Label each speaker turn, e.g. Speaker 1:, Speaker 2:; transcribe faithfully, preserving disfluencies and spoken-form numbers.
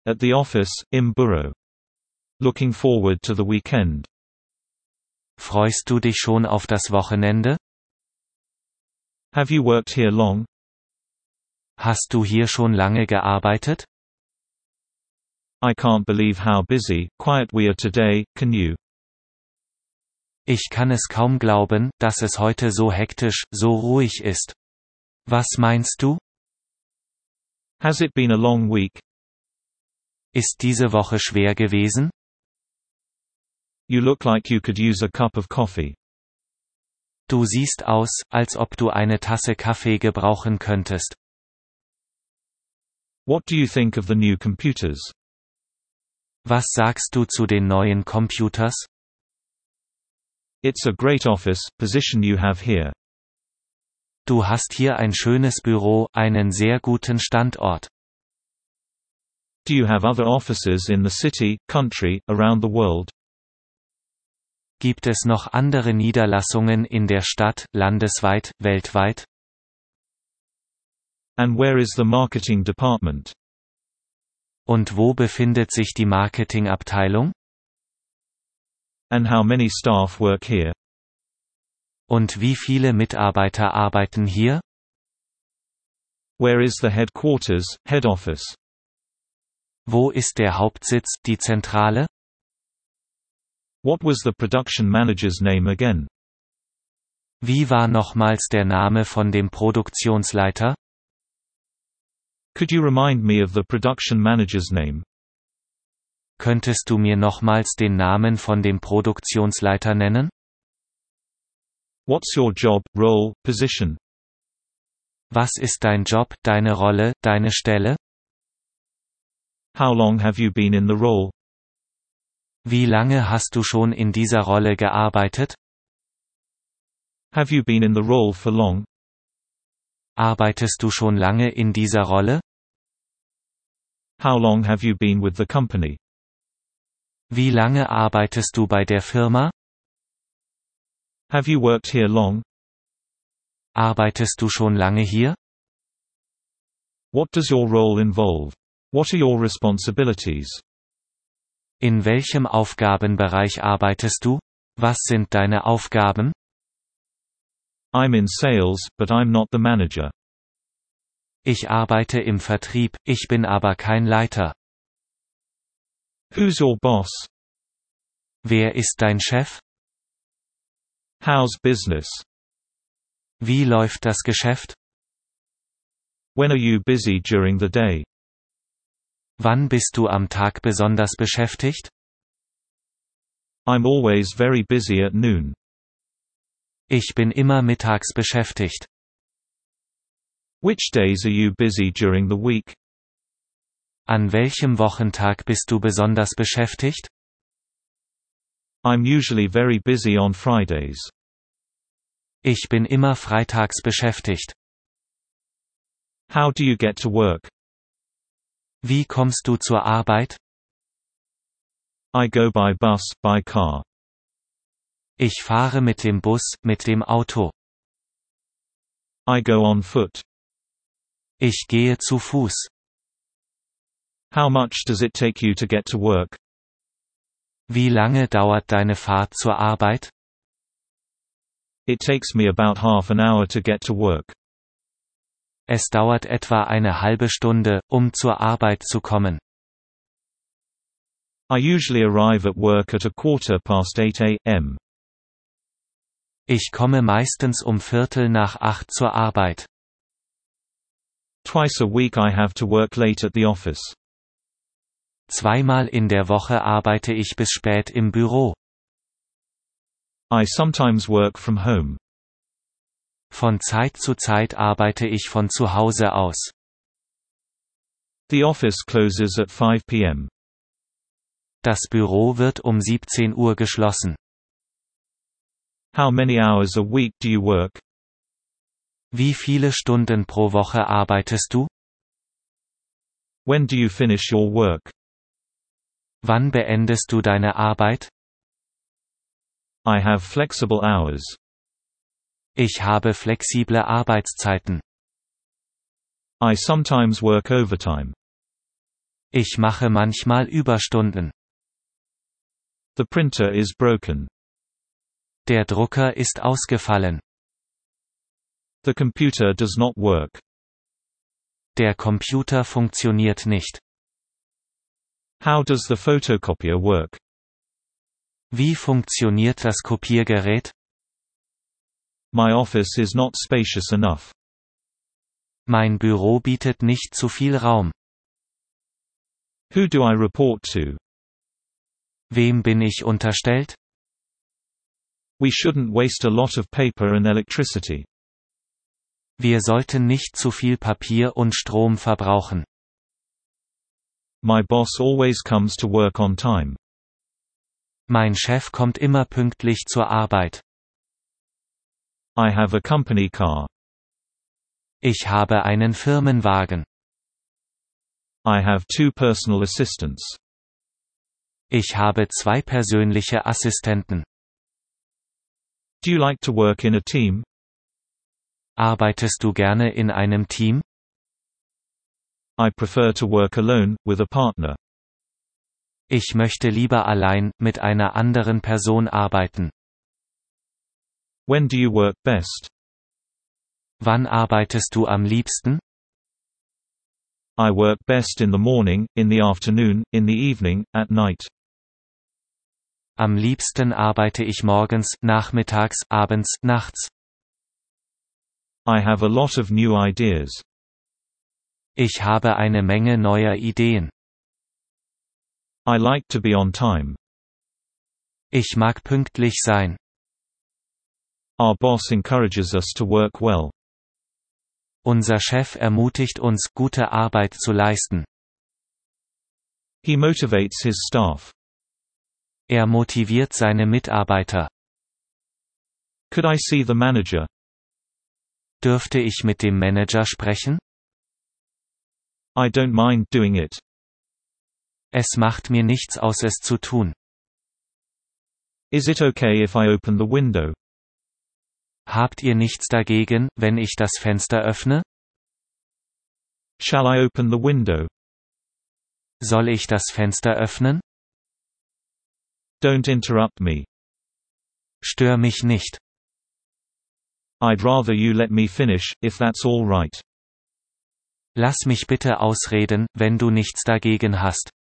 Speaker 1: At the office, im Büro. Looking forward to the weekend.
Speaker 2: Freust du dich schon auf das Wochenende?
Speaker 1: Have you worked here long?
Speaker 2: Hast du hier schon lange gearbeitet?
Speaker 1: I can't believe how busy, quiet we are today, can you?
Speaker 2: Ich kann es kaum glauben, dass es heute so hektisch, so ruhig ist. Was meinst du?
Speaker 1: Has it been a long week?
Speaker 2: Ist diese Woche schwer gewesen?
Speaker 1: You look like you could use a cup of coffee.
Speaker 2: Du siehst aus, als ob du eine Tasse Kaffee gebrauchen könntest.
Speaker 1: What do you think of the new computers?
Speaker 2: Was sagst du zu den neuen Computers?
Speaker 1: It's a great office position you have here.
Speaker 2: Du hast hier ein schönes Büro, einen sehr guten Standort.
Speaker 1: Do you have other offices in the city, country, around the world?
Speaker 2: Gibt es noch andere Niederlassungen in der Stadt, landesweit, weltweit?
Speaker 1: And where is the marketing department?
Speaker 2: Und wo befindet sich die Marketingabteilung?
Speaker 1: And how many staff work here?
Speaker 2: Und wie viele Mitarbeiter arbeiten hier?
Speaker 1: Where is the headquarters, head office?
Speaker 2: Wo ist der Hauptsitz, die Zentrale?
Speaker 1: What was the production manager's name again?
Speaker 2: Wie war nochmals der Name von dem Produktionsleiter?
Speaker 1: Could you remind me of the production manager's name?
Speaker 2: Könntest du mir nochmals den Namen von dem Produktionsleiter nennen?
Speaker 1: What's your job, role, position?
Speaker 2: Was ist dein Job, deine Rolle, deine Stelle?
Speaker 1: How long have you been in the role?
Speaker 2: Wie lange hast du schon in dieser Rolle gearbeitet?
Speaker 1: Have you been in the role for long?
Speaker 2: Arbeitest du schon lange in dieser Rolle?
Speaker 1: How long have you been with the company?
Speaker 2: Wie lange arbeitest du bei der Firma?
Speaker 1: Have you worked here long?
Speaker 2: Arbeitest du schon lange hier?
Speaker 1: What does your role involve? What are your responsibilities?
Speaker 2: In welchem Aufgabenbereich arbeitest du? Was sind deine Aufgaben?
Speaker 1: I'm in sales, but I'm not the manager.
Speaker 2: Ich arbeite im Vertrieb, ich bin aber kein Leiter.
Speaker 1: Who's your boss?
Speaker 2: Wer ist dein Chef?
Speaker 1: How's business?
Speaker 2: Wie läuft das Geschäft?
Speaker 1: When are you busy during the day?
Speaker 2: Wann bist du am Tag besonders beschäftigt?
Speaker 1: I'm always very busy at noon.
Speaker 2: Ich bin immer mittags beschäftigt.
Speaker 1: Which days are you busy during the week?
Speaker 2: An welchem Wochentag bist du besonders beschäftigt?
Speaker 1: I'm usually very busy on Fridays.
Speaker 2: Ich bin immer freitags beschäftigt.
Speaker 1: How do you get to work?
Speaker 2: Wie kommst du zur Arbeit?
Speaker 1: I go by bus, by car.
Speaker 2: Ich fahre mit dem Bus, mit dem Auto.
Speaker 1: I go on foot.
Speaker 2: Ich gehe zu Fuß.
Speaker 1: How much does it take you to get to work?
Speaker 2: Wie lange dauert deine Fahrt zur Arbeit?
Speaker 1: It takes me about half an hour to get to work.
Speaker 2: Es dauert etwa eine halbe Stunde, um zur Arbeit zu kommen.
Speaker 1: I usually arrive at work at a quarter past eight a m
Speaker 2: Ich komme meistens um Viertel nach acht zur Arbeit.
Speaker 1: Twice a week I have to work late at the office.
Speaker 2: Zweimal in der Woche arbeite ich bis spät im Büro.
Speaker 1: I sometimes work from home.
Speaker 2: Von Zeit zu Zeit arbeite ich von zu Hause aus.
Speaker 1: The office closes at five p m
Speaker 2: Das Büro wird um siebzehn Uhr geschlossen.
Speaker 1: How many hours a week do you work?
Speaker 2: Wie viele Stunden pro Woche arbeitest du?
Speaker 1: When do you finish your work?
Speaker 2: Wann beendest du deine Arbeit?
Speaker 1: I have flexible hours.
Speaker 2: Ich habe flexible Arbeitszeiten.
Speaker 1: I sometimes work overtime.
Speaker 2: Ich mache manchmal Überstunden.
Speaker 1: The printer is broken.
Speaker 2: Der Drucker ist ausgefallen.
Speaker 1: The computer does not work.
Speaker 2: Der Computer funktioniert nicht.
Speaker 1: How does the photocopier work?
Speaker 2: Wie funktioniert das Kopiergerät?
Speaker 1: My office is not spacious enough.
Speaker 2: Mein Büro bietet nicht zu viel Raum.
Speaker 1: Who do I report to?
Speaker 2: Wem bin ich unterstellt?
Speaker 1: We shouldn't waste a lot of paper and electricity.
Speaker 2: Wir sollten nicht zu viel Papier und Strom verbrauchen.
Speaker 1: My boss always comes to work on time.
Speaker 2: Mein Chef kommt immer pünktlich zur Arbeit.
Speaker 1: I have a company car.
Speaker 2: Ich habe einen Firmenwagen.
Speaker 1: I have two personal assistants.
Speaker 2: Ich habe zwei persönliche Assistenten.
Speaker 1: Do you like to work in a team?
Speaker 2: Arbeitest du gerne in einem Team?
Speaker 1: I prefer to work alone, with a partner.
Speaker 2: Ich möchte lieber allein, mit einer anderen Person arbeiten.
Speaker 1: When do you work best?
Speaker 2: Wann arbeitest du am liebsten?
Speaker 1: I work best in the morning, in the afternoon, in the evening, at night.
Speaker 2: Am liebsten arbeite ich morgens, nachmittags, abends, nachts.
Speaker 1: I have a lot of new ideas.
Speaker 2: Ich habe eine Menge neuer Ideen.
Speaker 1: I like to be on time.
Speaker 2: Ich mag pünktlich sein.
Speaker 1: Our boss encourages us to work well.
Speaker 2: Unser Chef ermutigt uns, gute Arbeit zu leisten.
Speaker 1: He motivates his staff.
Speaker 2: Er motiviert seine Mitarbeiter.
Speaker 1: Could I see the manager?
Speaker 2: Dürfte ich mit dem Manager sprechen?
Speaker 1: I don't mind doing it.
Speaker 2: Es macht mir nichts aus, es zu tun.
Speaker 1: Is it okay if I open the window?
Speaker 2: Habt ihr nichts dagegen, wenn ich das Fenster öffne?
Speaker 1: Shall I open the window?
Speaker 2: Soll ich das Fenster öffnen?
Speaker 1: Don't interrupt me.
Speaker 2: Stör mich nicht.
Speaker 1: I'd rather you let me finish, if that's all right.
Speaker 2: Lass mich bitte ausreden, wenn du nichts dagegen hast.